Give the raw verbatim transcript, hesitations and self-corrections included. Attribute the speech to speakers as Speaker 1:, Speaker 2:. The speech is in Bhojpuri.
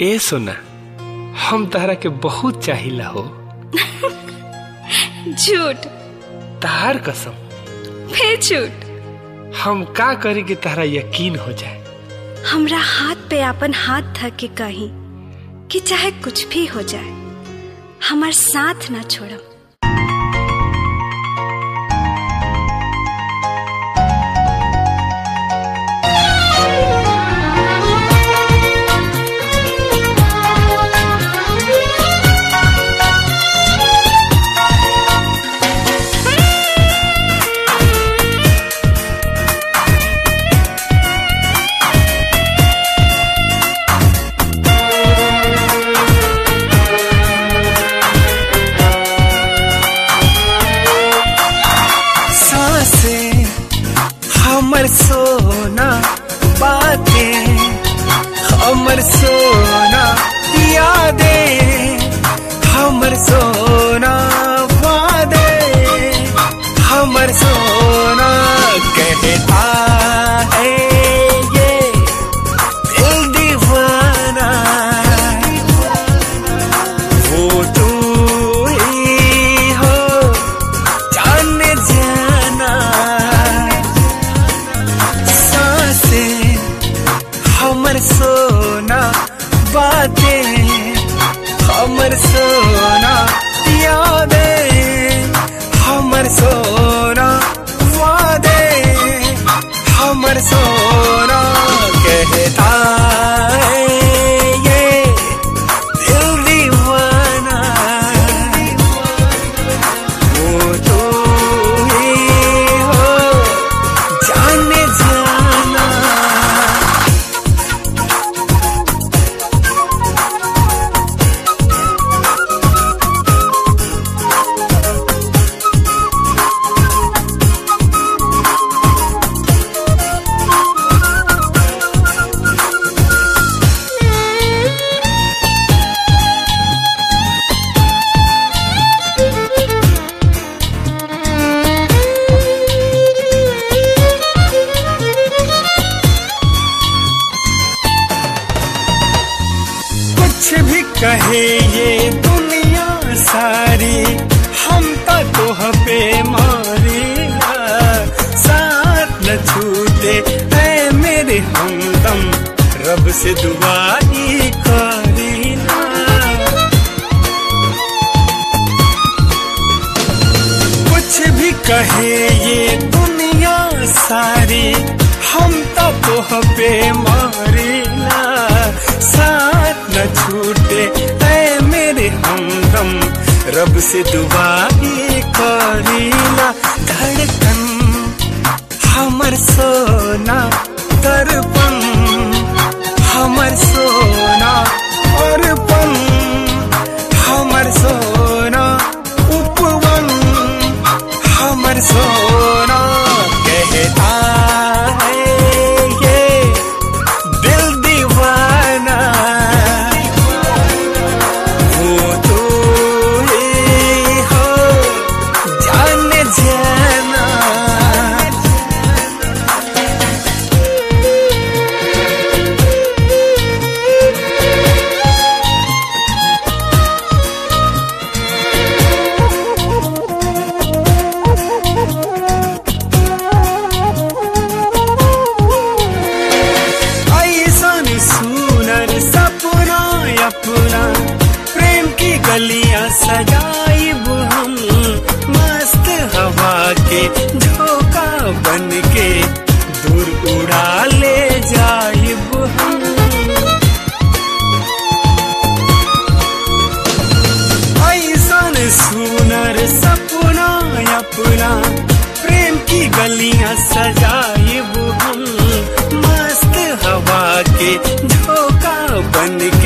Speaker 1: ए सोना, हम तहरा के बहुत चाहिला हो।
Speaker 2: झूठ।
Speaker 1: तार कसम।
Speaker 2: फिर झूठ।
Speaker 1: हम का करी कि तहरा यकीन हो जाए।
Speaker 2: हमरा हाथ पे अपन हाथ धर के कही कि चाहे कुछ भी हो जाए हमार साथ ना छोड़म।
Speaker 3: हमर सोना बातें, हमर सोना यादें, हमर सोना वादे, हमर सोना कहता है ये दिल दीवाना, वो तू ही हो जाने जाना। हमर सोना बातें, हमर सोना यादें, हमर सोना वादे, हमर सोना कहता है ये दिल दीवाना, वो तो ही हो जाने जाना। कुछ भी कहे ये दुनिया सारी, हम तो तोह पे मारेला, साथ न छूटे ऐ मेरे हमदम, रब से दुआ ही करेला। कुछ भी कहे ये दुनिया सारी, हम तो तोह पे मारेला, साथ न छूटे ऐ मेरे हमदम, रब से दुआ ही करीला। धड़कन हमर सोना दर्पण, हमर सोना अर्पण, हमर सोना उपवन, हमर सोना कहता है ये दिल दीवाना, वो तो ही हो जाने जाना। अपना प्रेम की गलियां सजाइब हम, मस्त हवा के झोंका बन के दूर उड़ा ले जाइब हम। ऐसन सुनर सपना अपना प्रेम की गलियां सजाइब हम, मस्त हवा के झोंका बन